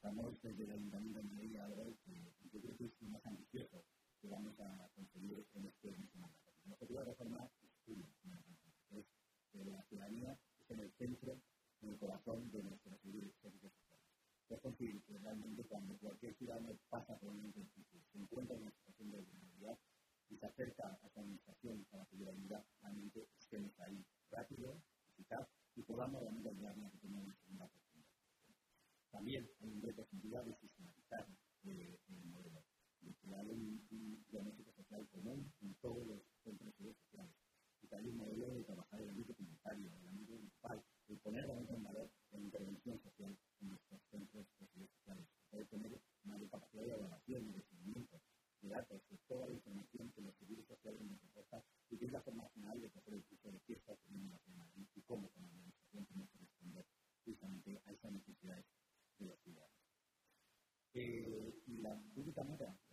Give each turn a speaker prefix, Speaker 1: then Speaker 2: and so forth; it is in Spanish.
Speaker 1: estamos desde el Ayuntamiento de Madrid a ver que yo creo que es lo más ambicioso que vamos a conseguir en este mandato. El objetivo de reformar es uno, es que la ciudadanía esté en el centro, en el corazón de nuestros servicios sociales. Es decir, que realmente cuando cualquier ciudadano pasa por un edificio, se encuentra en una situación de vulnerabilidad y se acerca a su administración para pedir ayuda, realmente estemos ahí rápido, eficaz y podamos realmente ayudarnos a que tenga una segunda oportunidad. También hay un reto sin duda de sistematizar el modelo, de crear un diagnóstico social común en todos los centros sociales. Y también un modelo de trabajar en el ámbito comunitario, en el ámbito municipal, de poner realmente en valor la intervención social en nuestros centros sociales, poder tener mayor capacidad de evaluación y de seguimiento de datos, de toda la información que los servicios sociales nos aportan y que es la forma final de coger el curso de qué está ocurriendo en la zona y cómo con la administración tenemos que responder justamente a esas necesidades de los ciudadanos. Y la única meta